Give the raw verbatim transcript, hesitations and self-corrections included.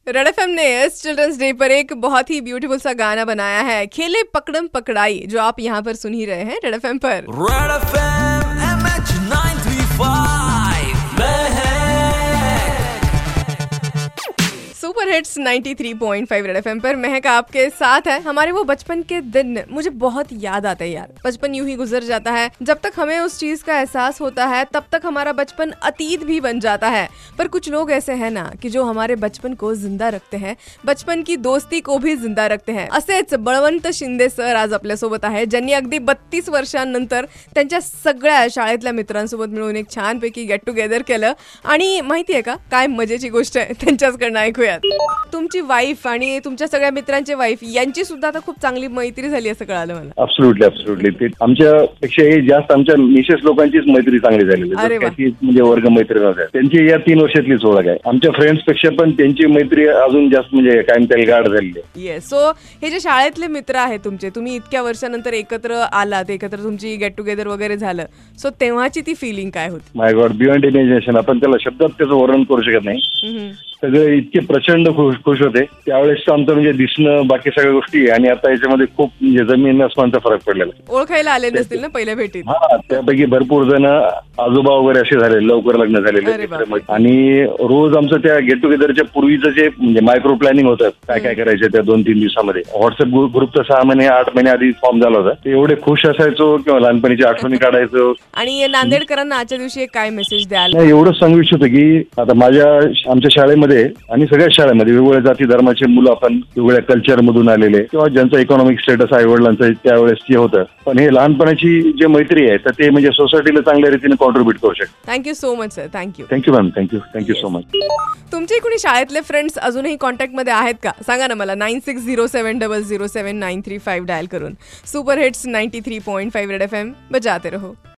Red FM ने इस children's day पर एक बहुत ही ब्यूटीफुल सा गाना बनाया है, खेले पकड़म पकड़ाई, जो आप यहाँ पर सुन ही रहे हैं रेड एफएम पर। Red FM MH nine three five super hits तिरानवे पॉइंट फाइव रेड एफएम पर महक आपके साथ है। हमारे वो बचपन के दिन मुझे बहुत याद आते हैं यार। बचपन यूं ही गुजर जाता है, जब तक हमें उस चीज का एहसास होता है तब तक हमारा बचपन अतीत भी बन जाता है। पर कुछ लोग ऐसे हैं ना कि जो हमारे बचपन को जिंदा रखते हैं, बचपन की दोस्ती को भी जिंदा रखते हैं। असेच बळवंत शिंदे सर आज आपल्यासोबत आहे, ज्यांनी अगदी बत्तीस वर्षांनंतर त्यांच्या सगळ्या शाळेतल्या मित्रांसोबत मिळून एक छानपैकी गेट टुगेदर केलं। आणि माहितीये का काय मजेची गोष्ट आहे, त्यांच्याचकडनं ऐकूया। तुमची वाईफ आणि तुमच्या सगळ्या मित्रांची वाईफ यांची सुद्धा आता खूप चांगली मैत्री झाली असं कळालं मला। ऍब्सोल्युटली ऍब्सोल्युटली ते आमच्यापेक्षाही जास्त आमच्या मिसेस लोकांचीच मैत्री चांगली झालेली आहे, म्हणजे वर्ग मैत्री नव्हत्या त्यांची या तीन वर्षातलीच ओळख आहे। आमच्या फ्रेंड्स पेक्षा पण त्यांची मैत्री अजून जास्त म्हणजे कायम त्याला गाढ झालेली आहे। येस, सो हे जे शाळेतले मित्र आहेत तुमचे, तुम्ही इतक्या वर्षानंतर एकत्र आलात, एकत्र तुमची गेट टुगेदर वगैरे झालं, सो तेव्हाची ती फिलिंग काय होती? माय गॉड, बियॉन्ड इमॅजिनेशन, आपण त्याला शब्दात त्याचं वर्णन करू शकत नाही। सगळे इतके प्रचंड खुश खुश होते त्यावेळेस आमचं, म्हणजे दिसणं बाकी सगळ्या गोष्टी, आणि आता याच्यामध्ये खूप म्हणजे जमीन आसमानचा फरक पडलेला। ओळखायला आले नसतील ना पहिल्या भेटीत? हा, त्यापैकी भरपूर जण आजोबा वगैरे असे झाले, लवकर लग्न झालेले। आणि रोज आमचं त्या गेट टुगेदरच्या पूर्वीचं जे म्हणजे मायक्रो प्लॅनिंग होतं, काय काय करायचं त्या दोन तीन दिवसामध्ये, व्हॉट्सअप ग्रुपचा सहा महिने आठ महिने आधी फॉर्म झाला होता, ते एवढे खुश असायचो किंवा लहानपणीची आठवणी काढायचो। आणि नांदेडकरांना आजच्या दिवशी काय मेसेज द्याल? एवढंच सांगू इच्छितो की आता माझ्या आमच्या शाळेमध्ये आणि सगळ्या शाळेमध्ये वेगवेगळ्या जाती धर्माचे मुलं, आपण वेगवेगळ्या कल्चर मधून आलेले किंवा ज्यांचं इकॉनॉमिक स्टेटस आई वडिलांचं त्यावेळेस ते होतं, पण हे लहानपणाची जे मैत्री आहे तर ते म्हणजे सोसायटीला चांगल्या रीतीने कॉन्ट्रीब्युट करू शकते। Thank you so much sir, thank you thank you ma'am, thank you thank you so much. तुमचे कोणी शाळेतले फ्रेंड्स अजूनही कॉन्टॅक्ट मध्ये आहेत का? सांगा ना मला, nine six zero seven double zero seven nine three five dial करून। Super hits ninety three point five red F M बजाते रहो।